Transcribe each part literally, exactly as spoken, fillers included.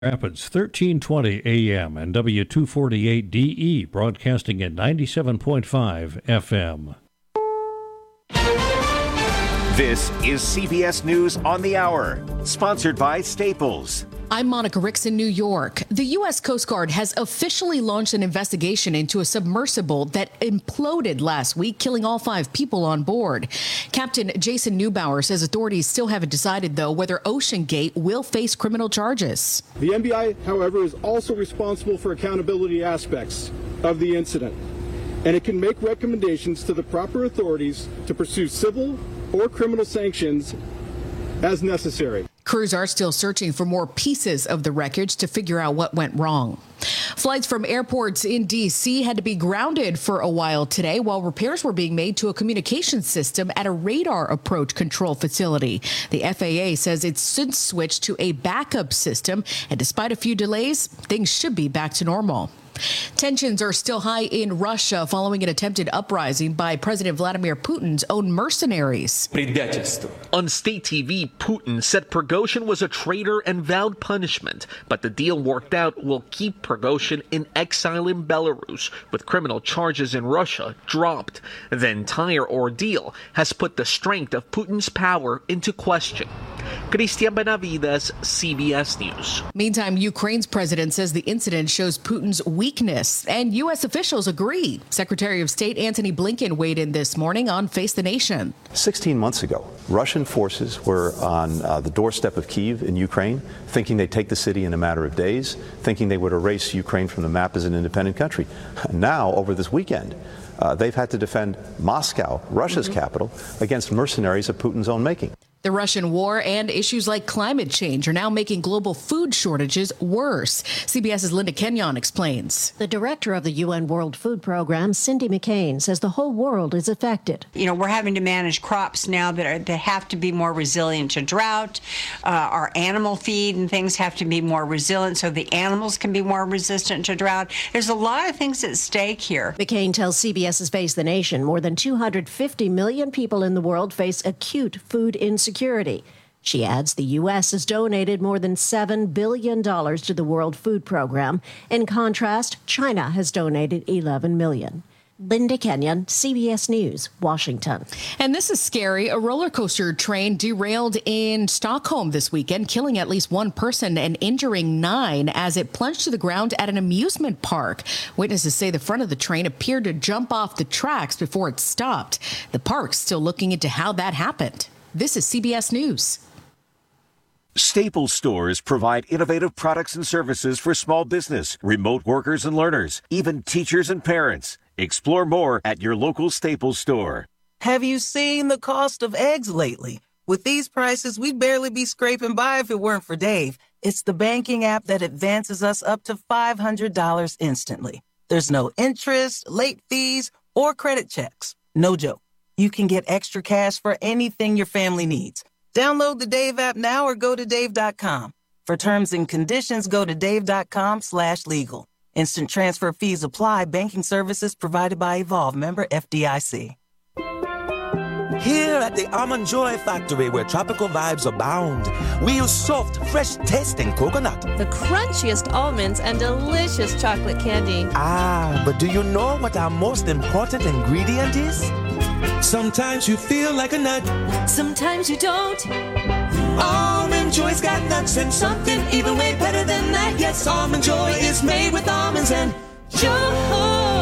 Rapids, thirteen twenty A M and W two forty-eight D E, broadcasting at ninety-seven point five F M. This is C B S News on the Hour, sponsored by Staples. I'm Monica Ricks in New York. The U S Coast Guard has officially launched an investigation into a submersible that imploded last week, killing all five people on board. Captain Jason Neubauer says authorities still haven't decided, though, whether OceanGate will face criminal charges. The N B I, however, is also responsible for accountability aspects of the incident, and it can make recommendations to the proper authorities to pursue civil or criminal sanctions as necessary. Crews are still searching for more pieces of the wreckage to figure out what went wrong. Flights from airports in D C had to be grounded for a while today while repairs were being made to a communication system at a radar approach control facility. The F A A says it's since switched to a backup system, and despite a few delays, things should be back to normal. Tensions are still high in Russia following an attempted uprising by President Vladimir Putin's own mercenaries. On state T V, Putin said Prigozhin was a traitor and vowed punishment, but the deal worked out will keep Prigozhin in exile in Belarus, with criminal charges in Russia dropped. The entire ordeal has put the strength of Putin's power into question. Cristian Benavides, C B S News. Meantime, Ukraine's president says the incident shows Putin's weakness, and U S officials agree. Secretary of State Antony Blinken weighed in this morning on Face the Nation. Sixteen months ago, Russian forces were on uh, the doorstep of Kyiv in Ukraine, thinking they'd take the city in a matter of days, thinking they would erase Ukraine from the map as an independent country. Now, over this weekend, uh, they've had to defend Moscow, Russia's mm-hmm. capital, against mercenaries of Putin's own making. The Russian war and issues like climate change are now making global food shortages worse. CBS's Linda Kenyon explains. The director of the U N World Food Program, Cindy McCain, says the whole world is affected. You know, we're having to manage crops now that are that have to be more resilient to drought. Uh, our animal feed and things have to be more resilient so the animals can be more resistant to drought. There's a lot of things at stake here. McCain tells CBS's Face the Nation more than two hundred fifty million people in the world face acute food insecurity. Security. She adds the U S has donated more than seven billion dollars to the World Food Program. In contrast, China has donated eleven million dollars. Linda Kenyon, C B S News, Washington. And this is scary. A roller coaster train derailed in Stockholm this weekend, killing at least one person and injuring nine as it plunged to the ground at an amusement park. Witnesses say the front of the train appeared to jump off the tracks before it stopped. The park's still looking into how that happened. This is C B S News. Staples stores provide innovative products and services for small business, remote workers and learners, even teachers and parents. Explore more at your local Staples store. Have you seen the cost of eggs lately? With these prices, we'd barely be scraping by if it weren't for Dave. It's the banking app that advances us up to five hundred dollars instantly. There's no interest, late fees, or credit checks. No joke. You can get extra cash for anything your family needs. Download the Dave app now or go to dave dot com. For terms and conditions, go to dave dot com slash legal. Instant transfer fees apply. Banking services provided by Evolve. Member F D I C. Here at the Almond Joy Factory, where tropical vibes abound, we use soft, fresh-tasting coconut. The crunchiest almonds and delicious chocolate candy. Ah, but do you know what our most important ingredient is? Sometimes you feel like a nut. Sometimes you don't. Almond Joy's got nuts and something even way better than that. Yes, Almond Joy is made with almonds and joy.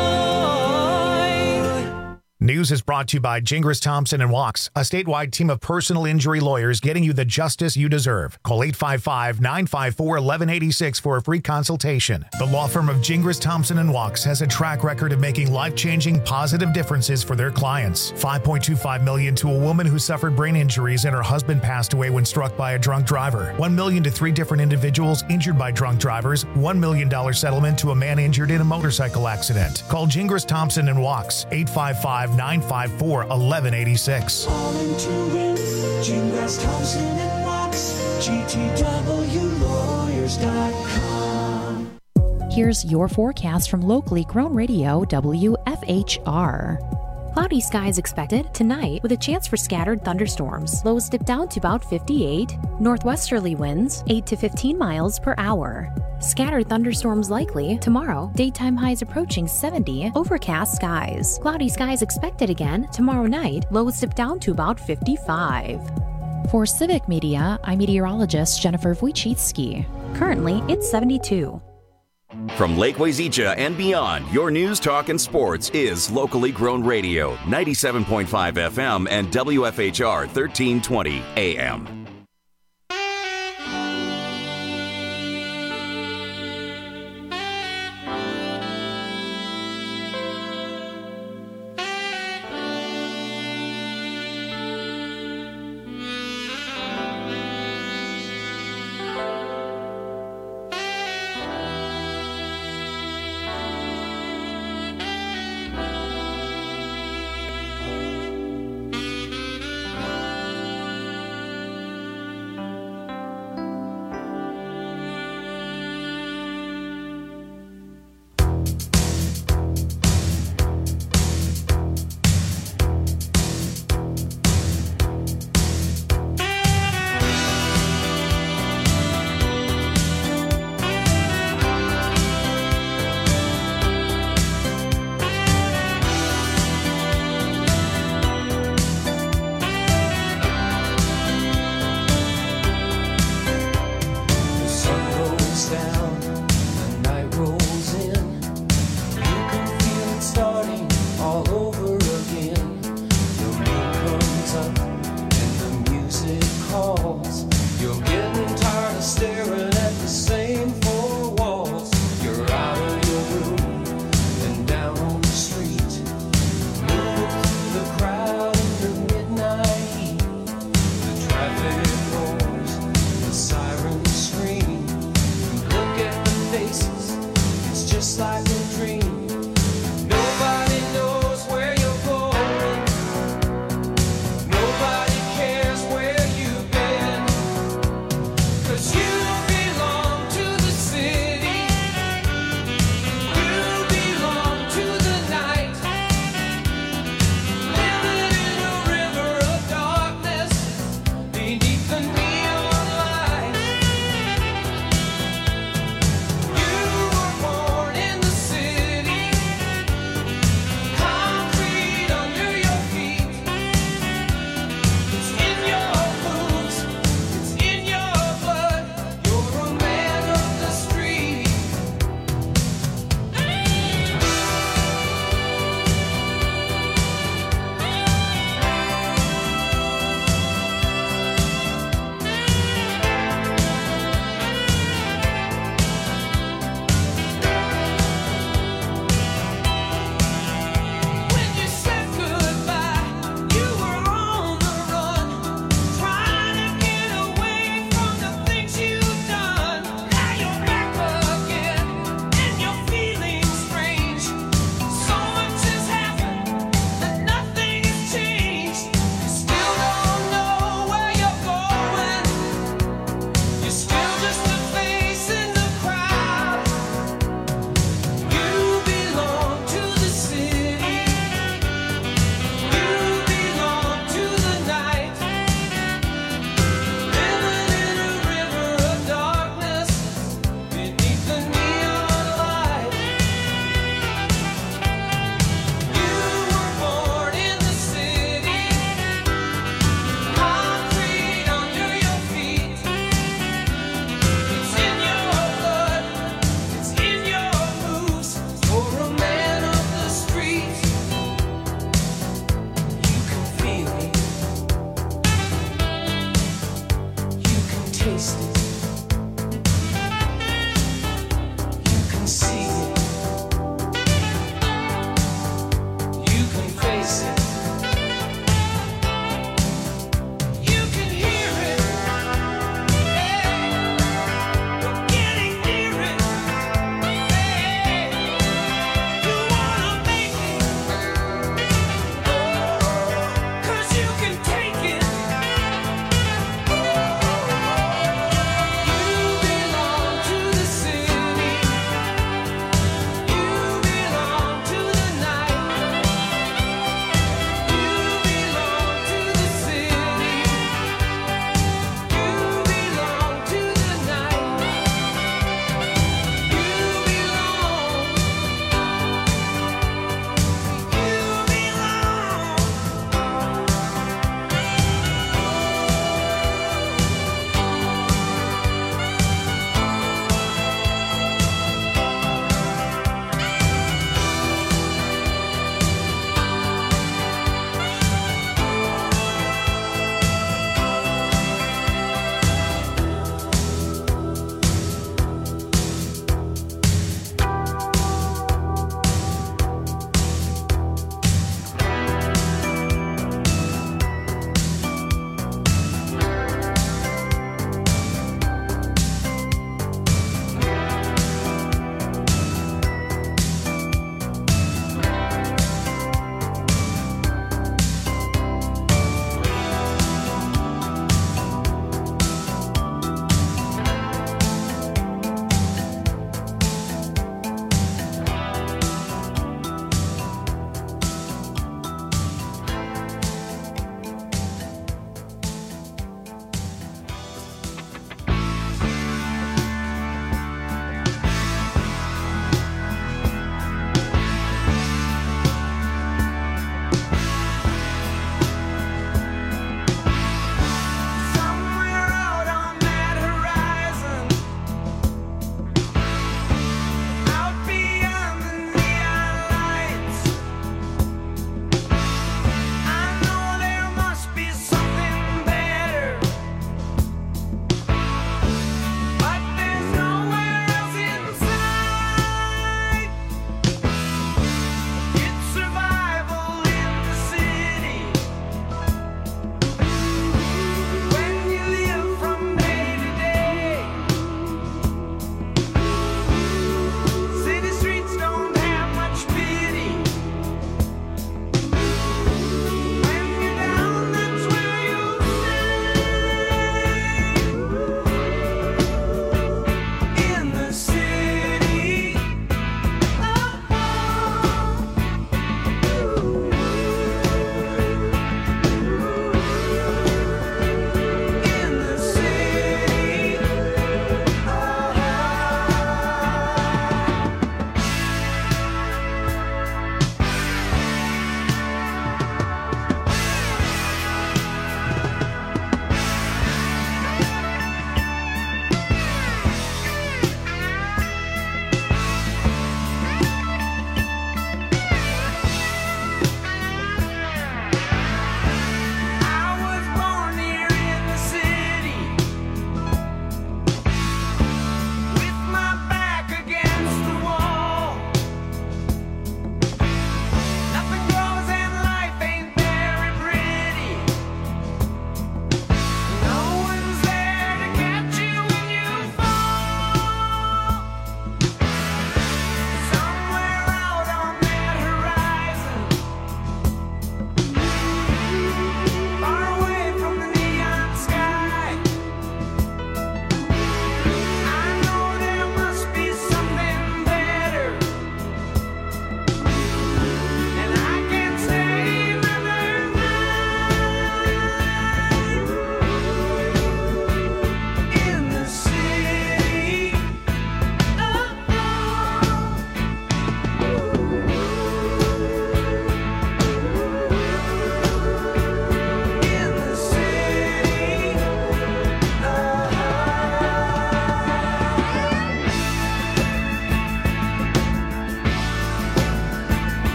News is brought to you by Gingras Thompson and Walks, a statewide team of personal injury lawyers getting you the justice you deserve. Call eight five five, nine five four, one one eight six for a free consultation. The law firm of Gingras Thompson and Walks has a track record of making life-changing, positive differences for their clients. five point two five million dollars to a woman who suffered brain injuries and her husband passed away when struck by a drunk driver. one million dollars to three different individuals injured by drunk drivers. one million dollars settlement to a man injured in a motorcycle accident. Call Gingras Thompson and Walks, eight five five, nine five four, one one eight six. All into it, Gingras Thompson and Walks, G T W lawyers dot com. Here's your forecast from locally grown radio W F H R. Cloudy skies expected tonight with a chance for scattered thunderstorms. Lows dip down to about fifty-eight. Northwesterly winds eight to fifteen miles per hour. Scattered thunderstorms likely tomorrow. Daytime highs approaching seventy. Overcast skies. Cloudy skies expected again tomorrow night. Lows dip down to about fifty-five. For Civic Media, I'm meteorologist Jennifer Wojcicki. Currently, it's seventy-two. From Lake Wazeecha and beyond, your news, talk, and sports is locally grown radio, ninety-seven point five F M and W F H R thirteen twenty A M. Look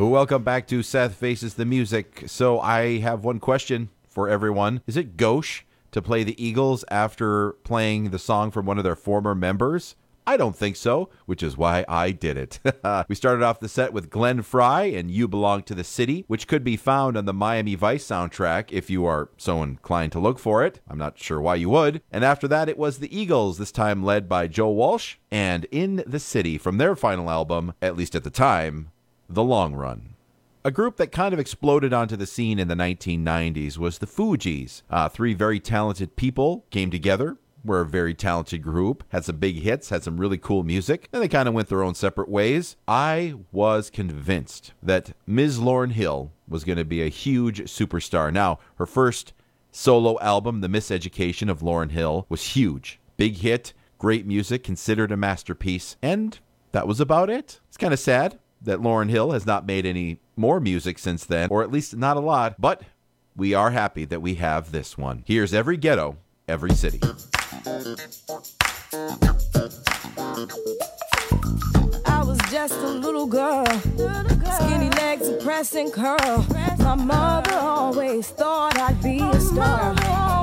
Welcome back to Seth Faces the Music. So I have one question for everyone. Is it gauche to play the Eagles after playing the song from one of their former members? I don't think so, which is why I did it. We started off the set with Glenn Frey and You Belong to the City, which could be found on the Miami Vice soundtrack if you are so inclined to look for it. I'm not sure why you would. And after that, it was the Eagles, this time led by Joe Walsh, and In the City from their final album, at least at the time, The Long Run. A group that kind of exploded onto the scene in the nineteen nineties was the Fugees. Uh, three very talented people came together. Were a very talented group, had some big hits, had some really cool music, and they kind of went their own separate ways. I was convinced that Miz Lauryn Hill was going to be a huge superstar. Now, her first solo album, The Miseducation of Lauryn Hill, was huge. Big hit, great music, considered a masterpiece, and that was about it. It's kind of sad that Lauryn Hill has not made any more music since then, or at least not a lot, but we are happy that we have this one. Here's Every Ghetto, Every City. I was just a little girl, skinny legs and pressing curl. My mother always thought I'd be a star.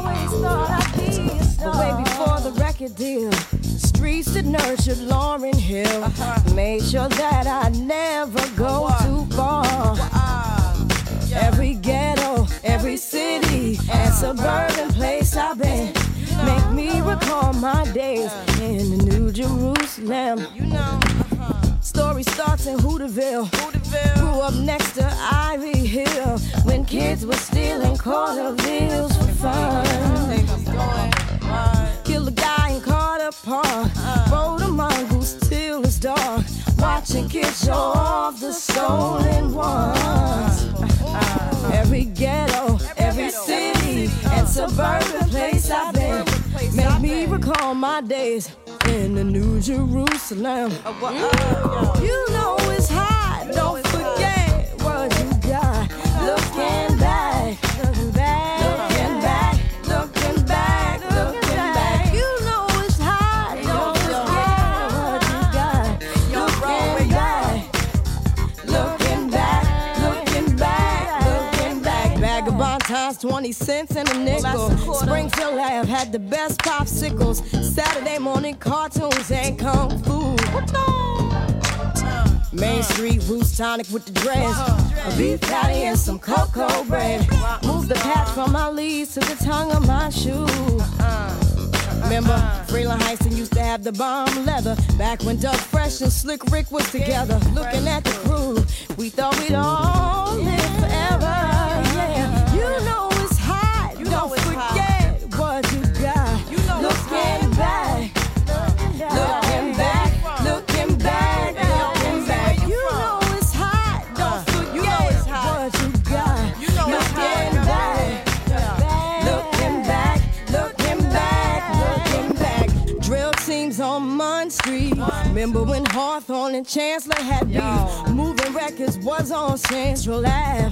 But way before the record deal, the streets that nurtured Lauryn Hill made sure that I never go too far. Every ghetto, every city, and suburban place I've been make me recall my days in the New Jerusalem. You know, story starts in Hooterville. Hooterville. Grew up next to Ivy Hill when kids were stealing quarter bills for fun. Kill a guy in Carter Park, rode a mongoose till it's dark, watching kids show off the stolen ones. Every ghetto, every city, and suburban place I've been make me recall my days in the New Jerusalem. You know it's hot, don't forget what you got. Looking back, looking back, looking back, looking back, looking back. You know it's hot, don't forget what you got. Looking back, looking back, looking back, looking back. Vagabond times twenty cents and a nickel. Springfield Ave had the best popsicles. Saturday morning cartoons and kung fu. Main Street Roots Tonic with the dress, a beef patty and some cocoa bread. Move the patch from my leaves to the tongue of my shoe. Remember, Freeland Heiston used to have the bomb leather. Back when Doug Fresh and Slick Rick was together. Looking at the crew, we thought we'd all live forever. Yeah, you know it's hot. You don't forget what you got. You know looking back, looking back, looking back, looking back. You know it's hot. Don't forget what you got. You know looking back, looking back, looking back, looking back. Drill teams on Munn Street. Remember when Hawthorne and Chancellor had beef? Moving Records was on Central Ave.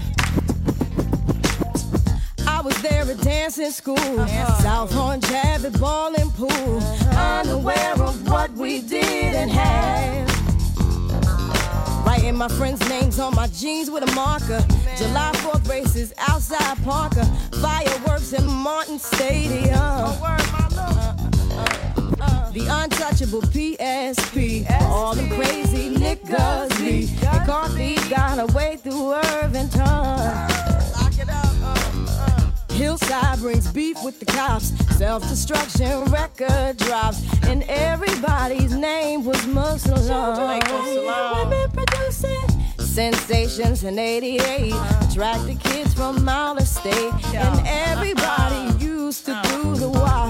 I was there at dancing school, uh-huh. South Horn Jab at bowling pool, uh-huh. Unaware of what we did and had. Writing my friends' names on my jeans with a marker. Man. July fourth races outside Parker, fireworks in Martin Stadium. Oh, word, my love. Uh, uh, uh. The untouchable P S P, P S P. All them crazy niggas be. And coffee got her way through Irvington. Lock it up. Hillside brings beef with the cops. Self-destruction record drops. And everybody's name was Muslim. Women producing sensations in eighty-eight. Attracted kids from Mile Estate. And everybody used to do the wop.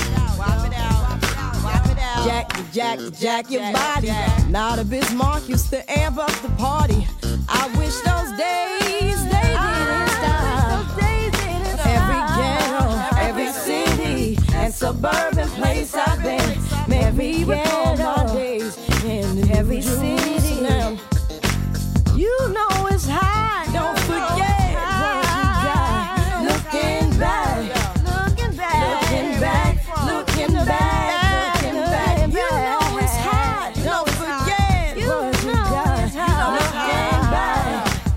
Jack, jack, jack your body. Now the Bismarck used to amp up the party. I wish those days they didn't stop. Every ghetto, every city, and suburban place I've been. Every ghetto, days in every city. You know it's high. Don't forget what you got. Looking back, looking back, looking back, looking back, looking back. You know it's high. Don't forget what you got. Looking back,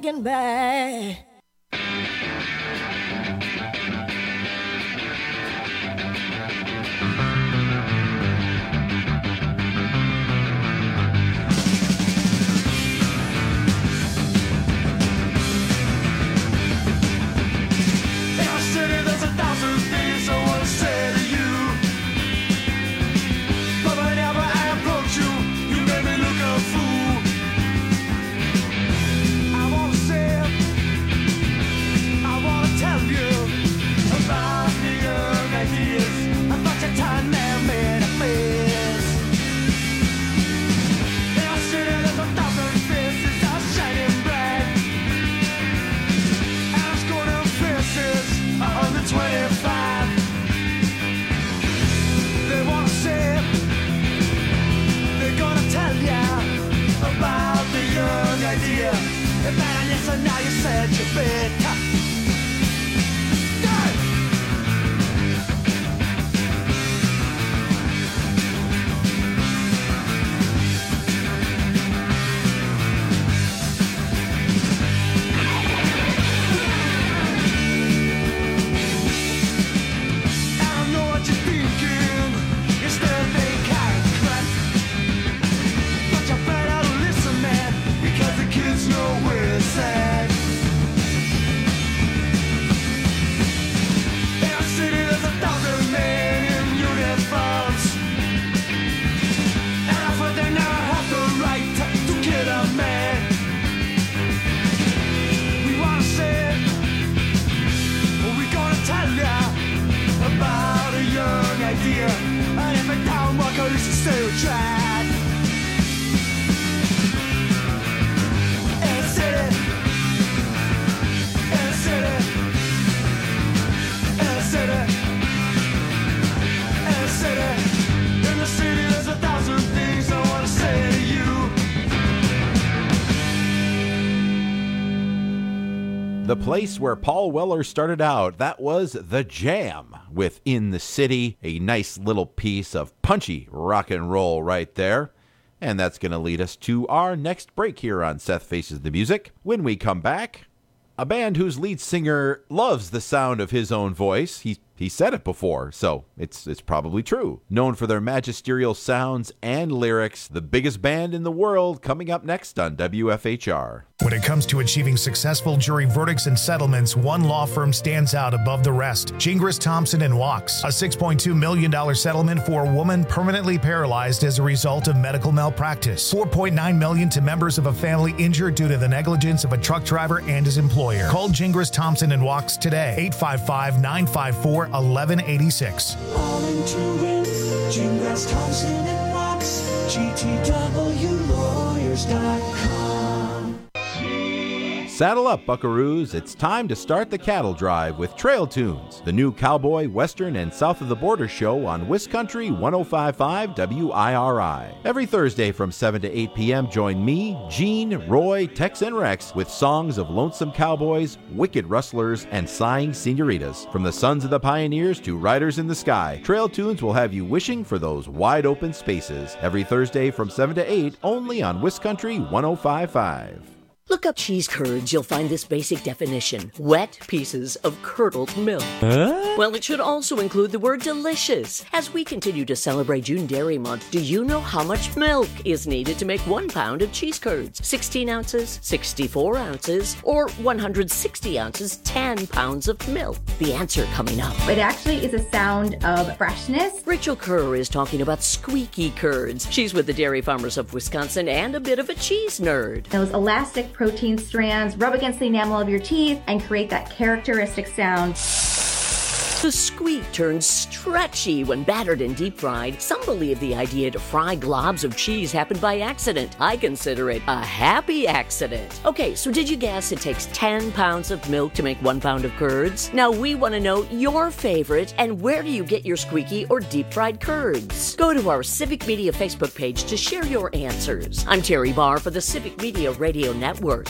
dragging back. The place where Paul Weller started out, that was The Jam with In the City, a nice little piece of punchy rock and roll right there. And that's going to lead us to our next break here on Seth Faces the Music. When we come back, a band whose lead singer loves the sound of his own voice. He he said it before, so it's it's probably true. Known for their magisterial sounds and lyrics, the biggest band in the world, coming up next on W F H R. When it comes to achieving successful jury verdicts and settlements, one law firm stands out above the rest. Gingras, Thompson and Wachs. A six point two million dollars settlement for a woman permanently paralyzed as a result of medical malpractice. four point nine million dollars to members of a family injured due to the negligence of a truck driver and his employer. Call Gingras, Thompson and Wachs today. eight five five, nine five four, one one eight six. All into it. Gingras, Thompson and Wachs. G T W lawyers dot com. Saddle up, buckaroos. It's time to start the cattle drive with Trail Tunes, the new cowboy, western, and south of the border show on Wiscountry one oh five point five W I R I. Every Thursday from seven to eight p.m., join me, Gene, Roy, Tex, and Rex with songs of lonesome cowboys, wicked rustlers, and sighing senoritas. From the sons of the pioneers to riders in the sky, Trail Tunes will have you wishing for those wide open spaces. Every Thursday from seven to eight, only on Wiscountry one oh five point five. Look up cheese curds, you'll find this basic definition. Wet pieces of curdled milk. Huh? Well, it should also include the word delicious. As we continue to celebrate June Dairy Month, do you know how much milk is needed to make one pound of cheese curds? sixteen ounces, sixty-four ounces, or one hundred sixty ounces, ten pounds of milk? The answer coming up. It actually is a sound of freshness. Rachel Kerr is talking about squeaky curds. She's with the Dairy Farmers of Wisconsin and a bit of a cheese nerd. Those elastic protein strands rub against the enamel of your teeth and create that characteristic sound. The squeak turns stretchy when battered and deep fried. Some believe the idea to fry globs of cheese happened by accident. I consider it a happy accident. Okay, so did you guess it takes ten pounds of milk to make one pound of curds? Now we want to know your favorite and where do you get your squeaky or deep fried curds? Go to our Civic Media Facebook page to share your answers. I'm Terry Barr for the Civic Media Radio Network.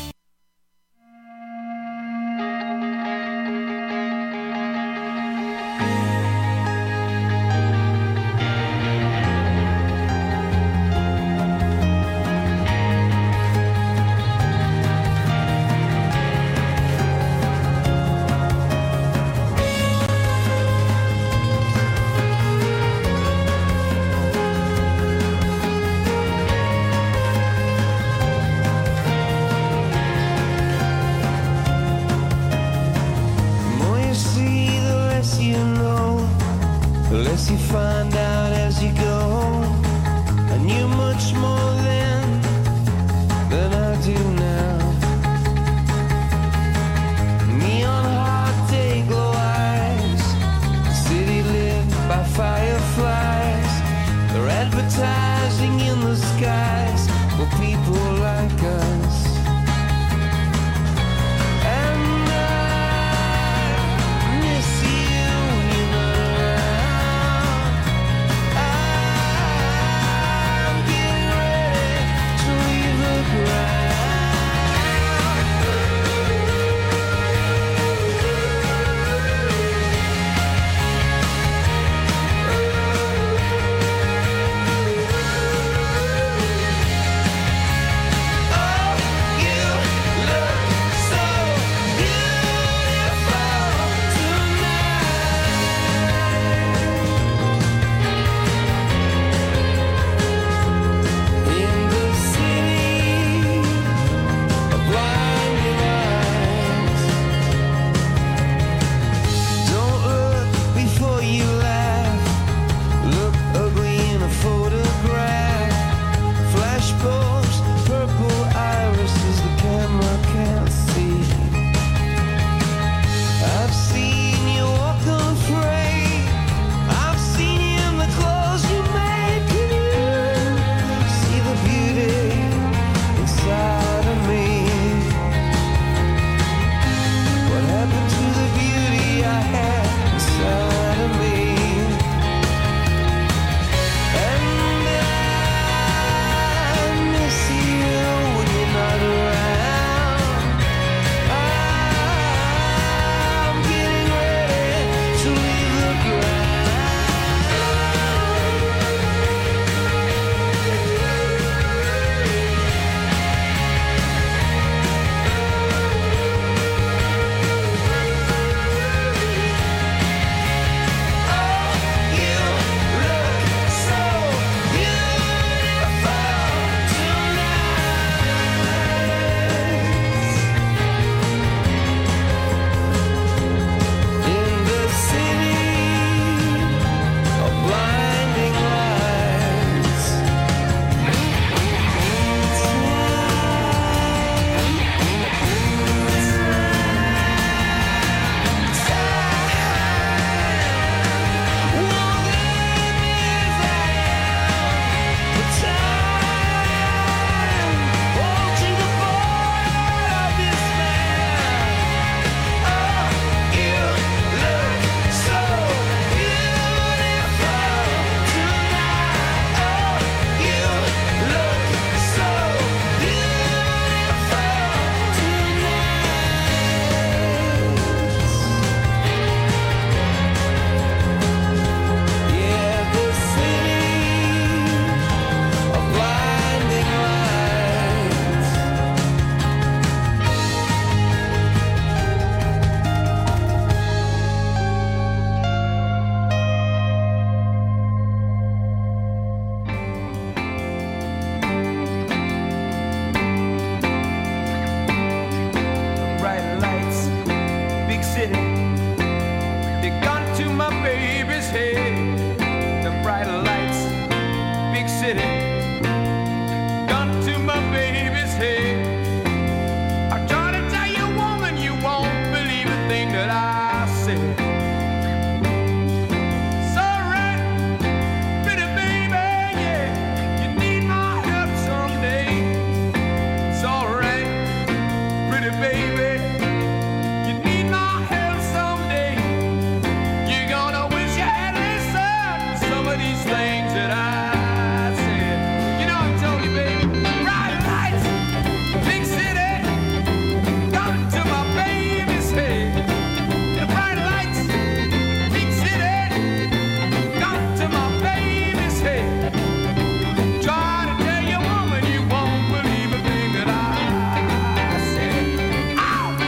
baby, you need my help someday. You're gonna wish you had listened to some of these things that I said. You know I told you, baby, bright lights, big city, come to my baby's head. The bright lights, big city, come to my baby's head. Try to tell your woman you won't believe a thing that I said. Oh,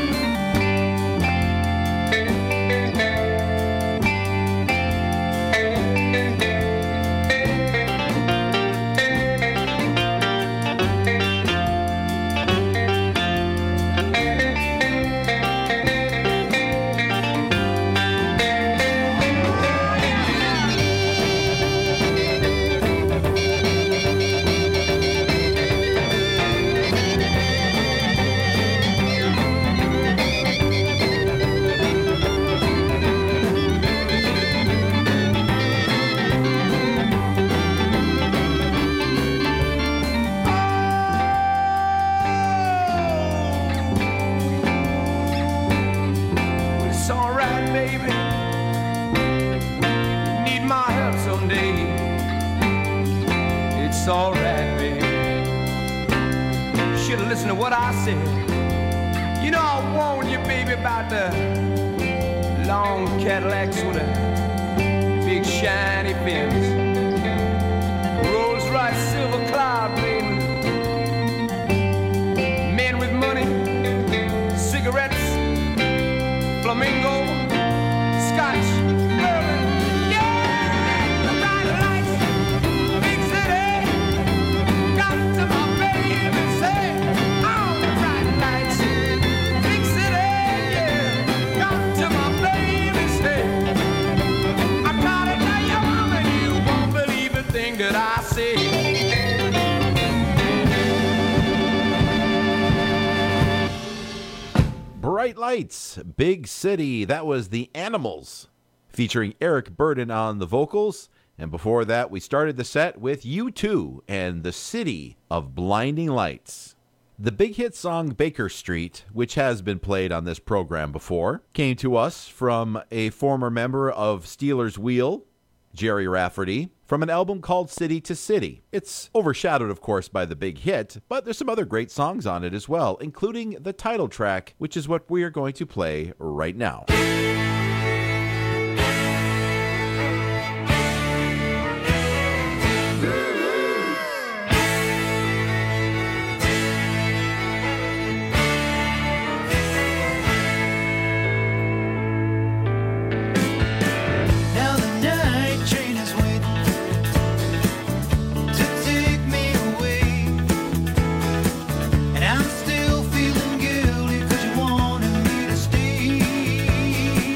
it's alright, baby. You need my help someday. It's alright, baby. You should've listened to what I said. You know I warned you, baby, about the long Cadillacs with a big shiny fins. Rolls Royce Silver Cloud, baby. Men with money, cigarettes, flamingo, scotch, bourbon. Yeah, the bright lights, big city, come to my baby's head. Oh, the bright lights, big city, yeah, come to my baby's head. I'm trying to tell your mama you won't believe a thing that I say. Bright Lights, Big City. That was The Animals, featuring Eric Burden on the vocals. And before that, we started the set with U two and The City of Blinding Lights. The big hit song Baker Street, which has been played on this program before, came to us from a former member of Steelers Wheel, Jerry Rafferty, from an album called City to City. It's overshadowed, of course, by the big hit, but there's some other great songs on it as well, including the title track, which is what we are going to play right now. Now the night train is waiting to take me away, and I'm still feeling guilty 'cause you wanted me to stay.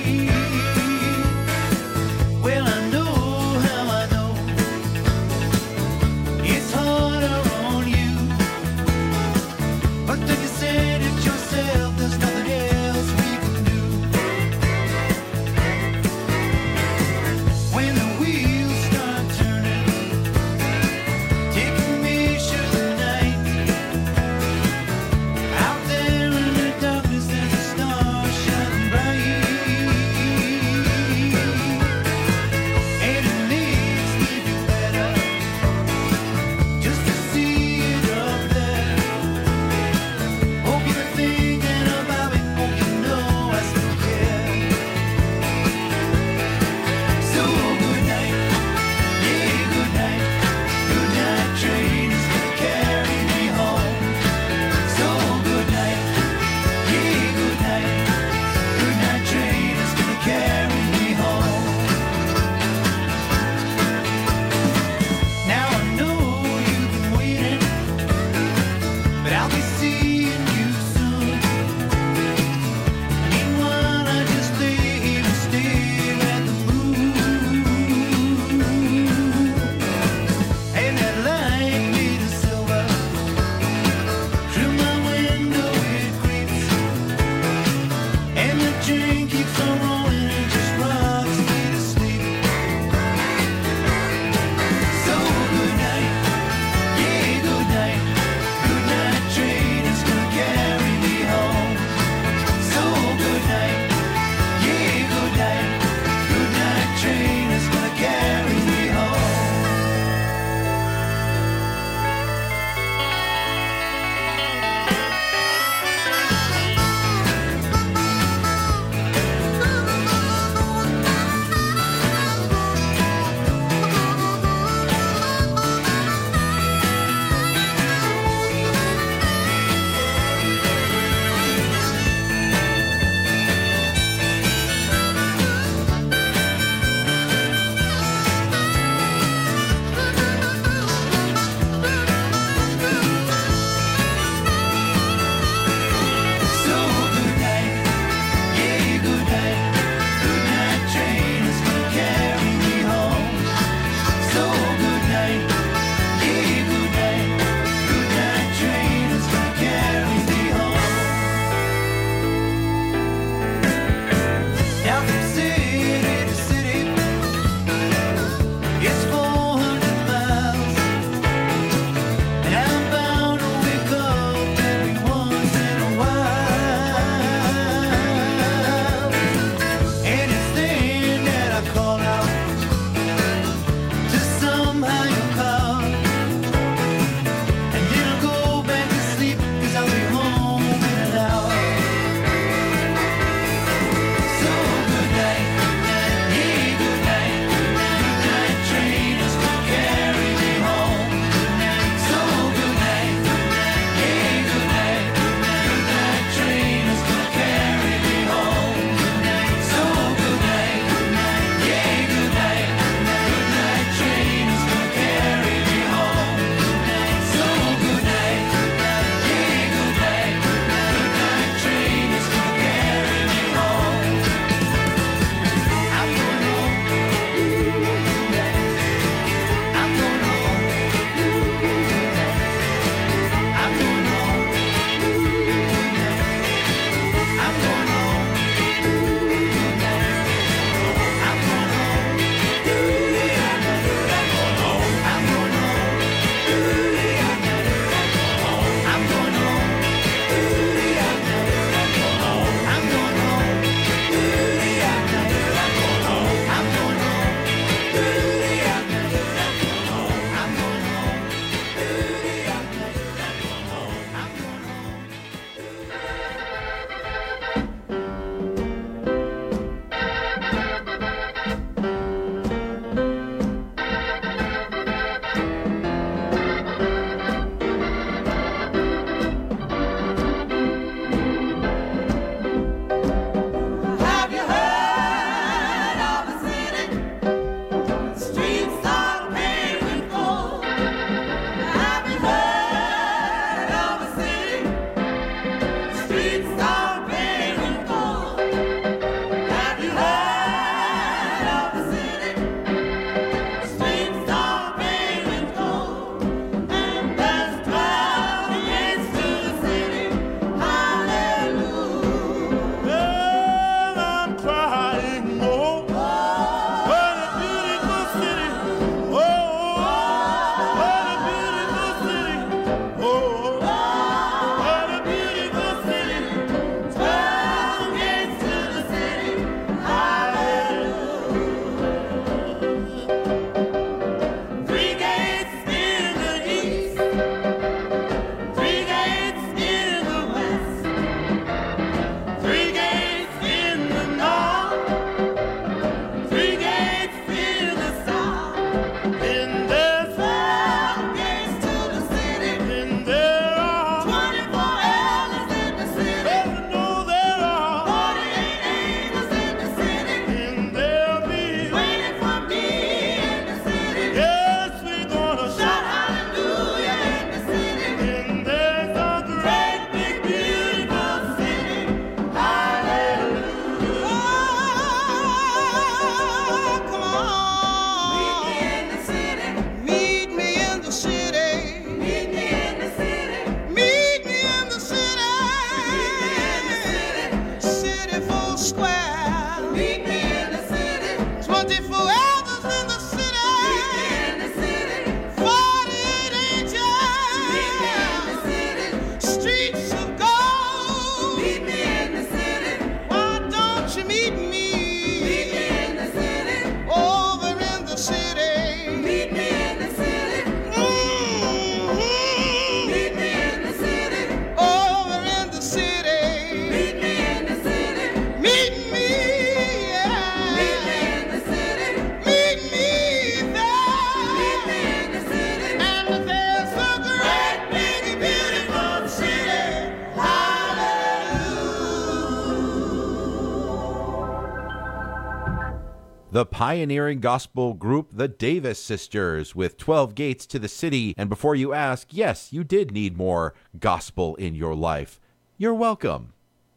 The pioneering gospel group, the Davis Sisters, with twelve Gates to the City. And before you ask, yes, you did need more gospel in your life. You're welcome.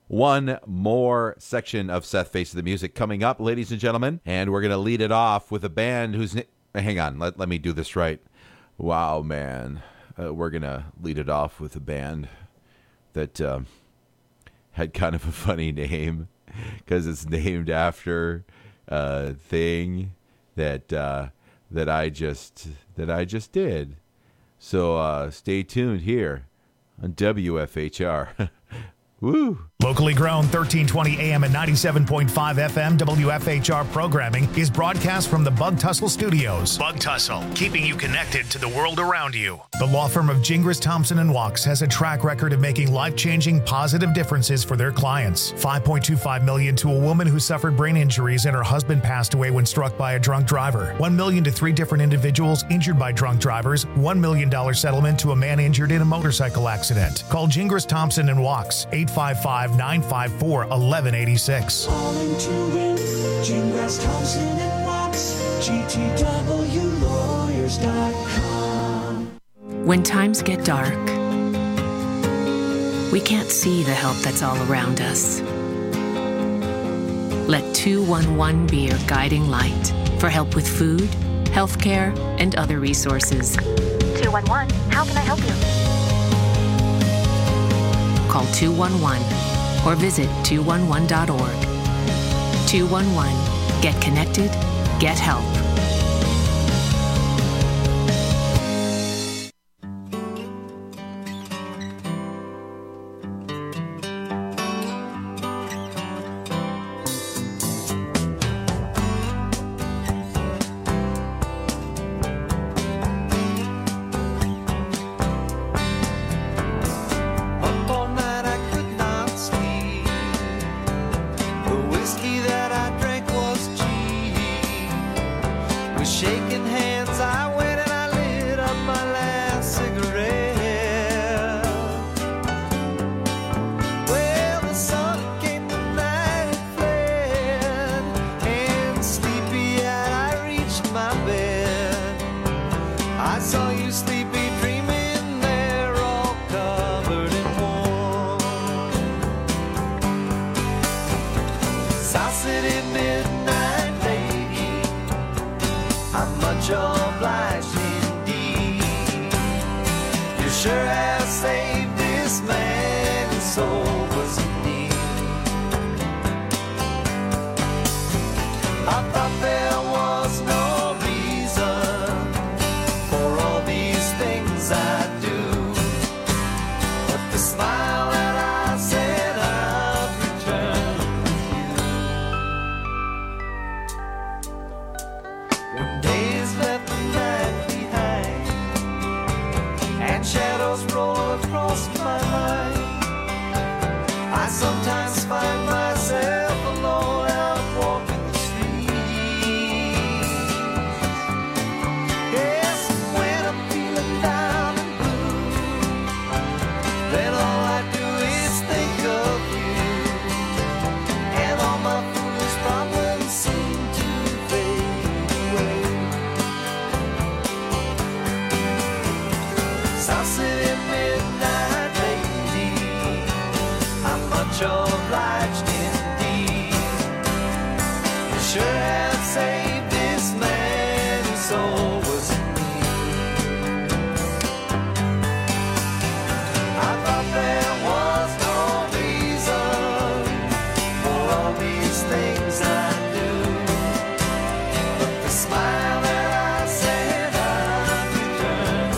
One more section of Seth Face of the Music coming up, ladies and gentlemen. And we're going to lead it off with a band whose... Na- Hang on, let, let me do this right. Wow, man. Uh, we're going to lead it off with a band that uh, had kind of a funny name because it's named after... Uh, thing that uh, that I just that I just did. So uh, stay tuned here on W F H R. Woo! Locally grown, thirteen twenty A M and ninety-seven point five F M W F H R programming is broadcast from the Bug Tussle Studios. Bug Tussle, keeping you connected to the world around you. The law firm of Gingras, Thompson and Wachs has a track record of making life-changing, positive differences for their clients. five point two five million dollars to a woman who suffered brain injuries and her husband passed away when struck by a drunk driver. one million dollars to three different individuals injured by drunk drivers. one million dollars settlement to a man injured in a motorcycle accident. Call Gingras, Thompson and Wachs, eight five five, nine five four, one one eight six. Calling to win, Gingras, Thompson and Wachs, G T W lawyers dot com. When times get dark, we can't see the help that's all around us. Let two one one be your guiding light for help with food, healthcare, and other resources. two one one, how can I help you? Call two one one or visit two one one dot org. two one one. Get connected, get help. much obliged indeed. You sure have saved this man whose soul was in need. I thought there was no reason for all these things I do, but the smile that I said I'd return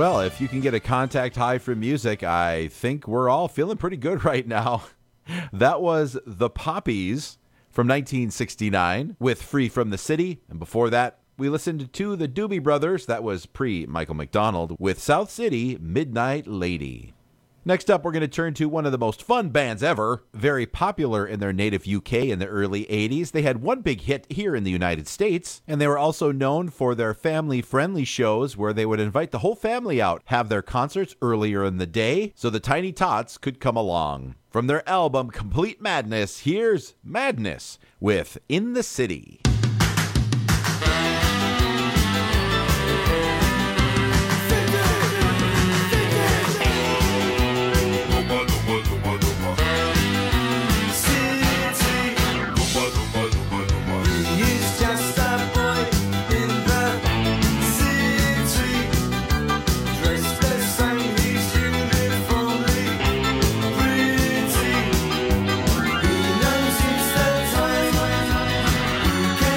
Well, if you can get a contact high from music, I think we're all feeling pretty good right now. That was The Poppies from nineteen sixty-nine with Free from the City. And before that, we listened to the Doobie Brothers. That was pre-Michael McDonald with South City, Midnight Lady. Next up, we're going to turn to one of the most fun bands ever. Very popular in their native U K in the early eighties. They had one big hit here in the United States, and they were also known for their family-friendly shows where they would invite the whole family out, have their concerts earlier in the day so the tiny tots could come along. From their album Complete Madness, here's Madness with In the City. Can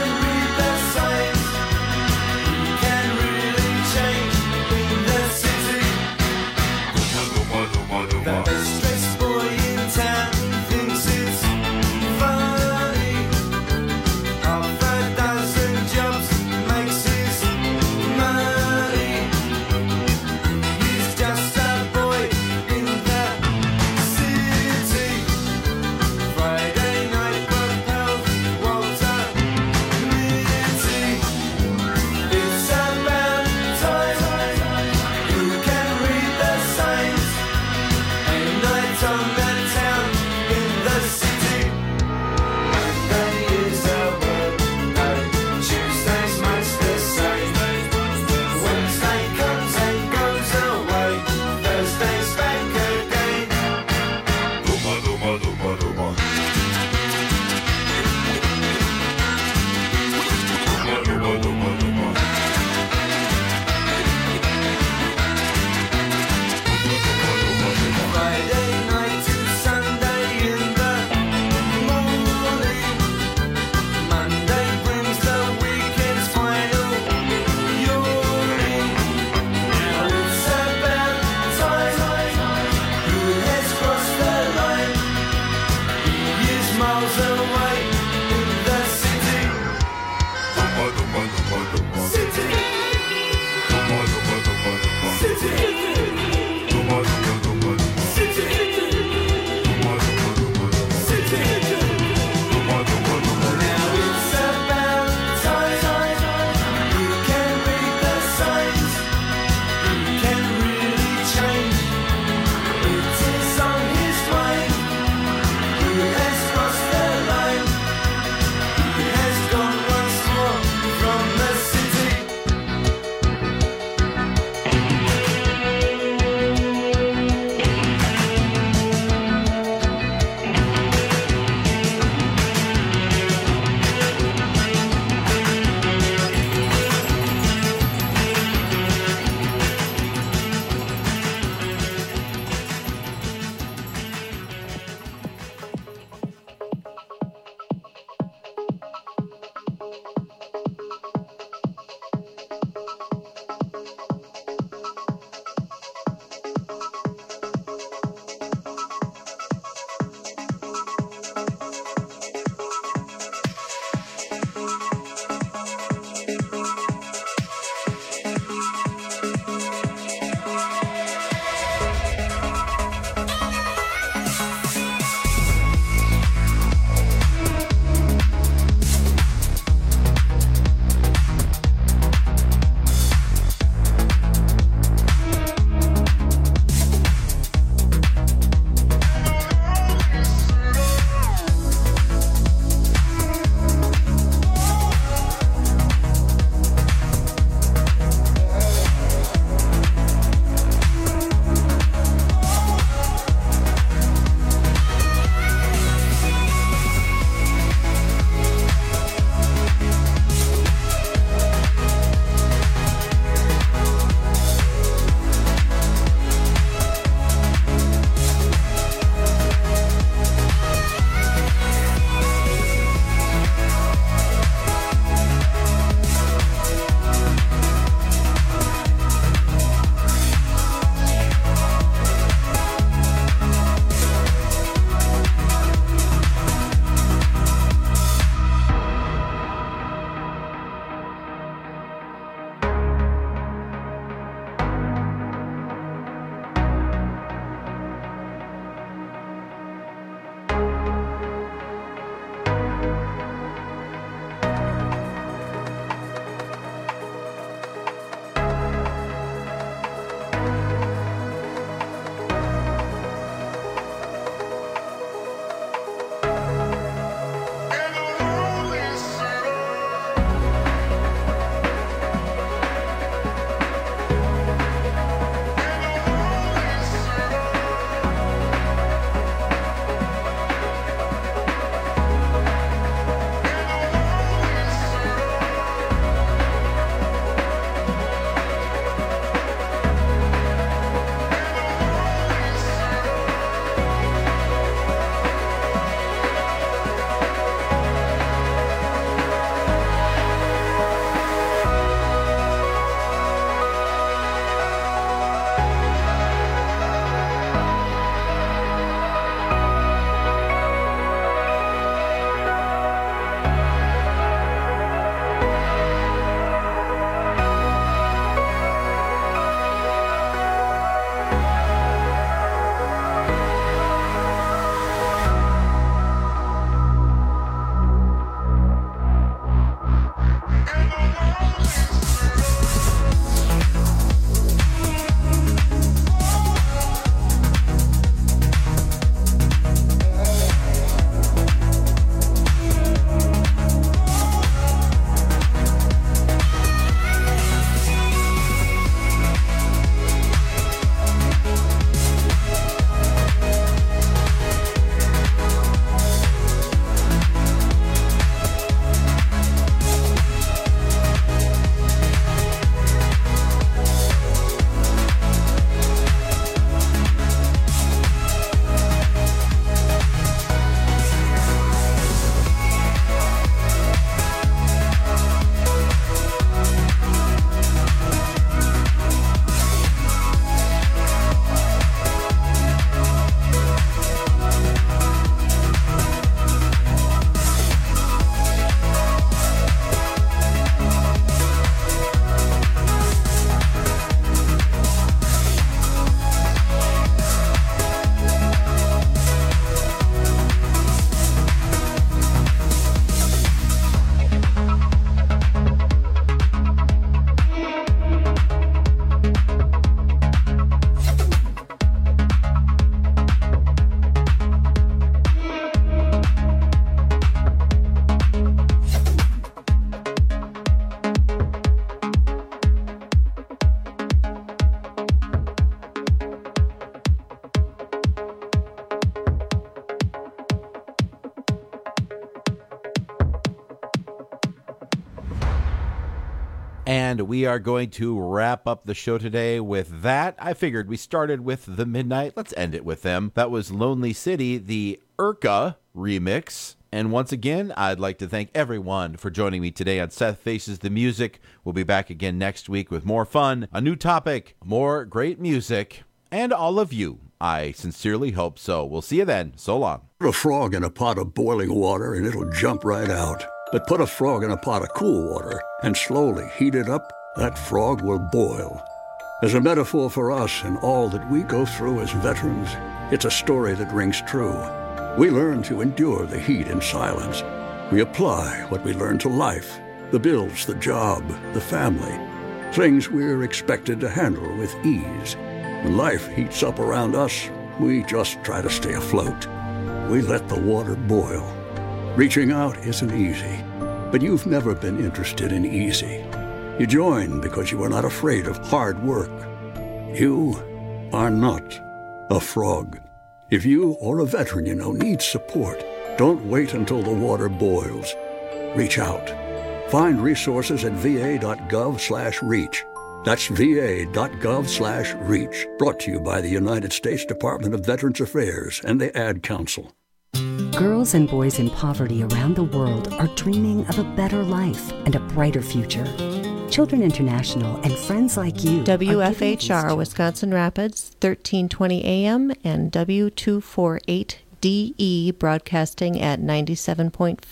And we are going to wrap up the show today with that. I figured we started with The Midnight. Let's end it with them. That was Lonely City, the Urca remix. And once again, I'd like to thank everyone for joining me today on Seth Faces the Music. We'll be back again next week with more fun, a new topic, more great music, and all of you. I sincerely hope so. We'll see you then. So long. Put a frog in a pot of boiling water and it'll jump right out. But put a frog in a pot of cool water and slowly heat it up, that frog will boil. As a metaphor for us and all that we go through as veterans, it's a story that rings true. We learn to endure the heat in silence. We apply what we learn to life, the bills, the job, the family, things we're expected to handle with ease. When life heats up around us, we just try to stay afloat. We let the water boil. Reaching out isn't easy, but you've never been interested in easy. You join because you are not afraid of hard work. You are not a frog. If you or a veteran you know needs support, don't wait until the water boils. Reach out. Find resources at va.gov slash reach. That's va.gov slash reach. Brought to you by the United States Department of Veterans Affairs and the Ad Council. Girls and boys in poverty around the world are dreaming of a better life and a brighter future. Children International and friends like you. W F H R Wisconsin Rapids, thirteen twenty A M and W two forty-eight D E broadcasting at ninety-seven point five.